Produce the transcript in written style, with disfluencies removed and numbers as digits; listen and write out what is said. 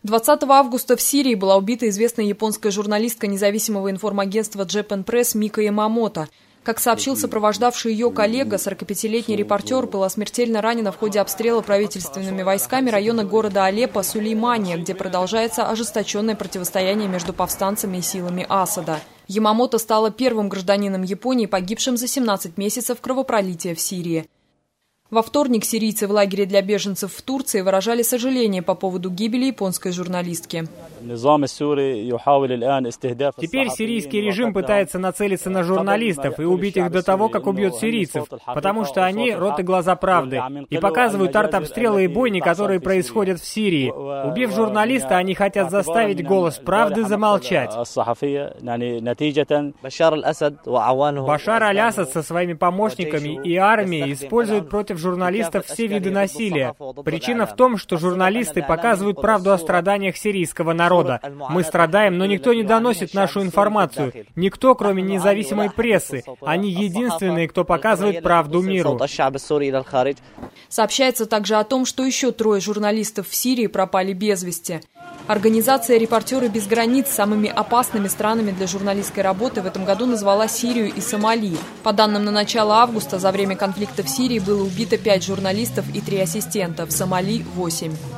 20 августа в Сирии была убита известная японская журналистка независимого информагентства Japan Press Мика Ямамото. Как сообщил сопровождавший ее коллега, 45-летний репортер была смертельно ранена в ходе обстрела правительственными войсками района города Алеппо Сулеймания, где продолжается ожесточенное противостояние между повстанцами и силами Асада. Ямамото стала первым гражданином Японии, погибшим за 17 месяцев кровопролития в Сирии. Во вторник сирийцы в лагере для беженцев в Турции выражали сожаление по поводу гибели японской журналистки. Теперь сирийский режим пытается нацелиться на журналистов и убить их до того, как убьет сирийцев, потому что они — рот и глаза правды, и показывают артобстрелы и бойни, которые происходят в Сирии. Убив журналиста, они хотят заставить голос правды замолчать. Башар аль-Асад со своими помощниками и армией используют против журналистов все виды насилия. Причина в том, что журналисты показывают правду о страданиях сирийского народа. Мы страдаем, но никто не доносит нашу информацию. Никто, кроме независимой прессы. Они единственные, кто показывает правду миру. Сообщается также о том, что еще 3 журналистов в Сирии пропали без вести. Организация «Репортеры без границ» самыми опасными странами для журналистской работы в этом году назвала Сирию и Сомали. По данным на начало августа, за время конфликта в Сирии было убито 5 журналистов и 3 ассистента, в Сомали – 8.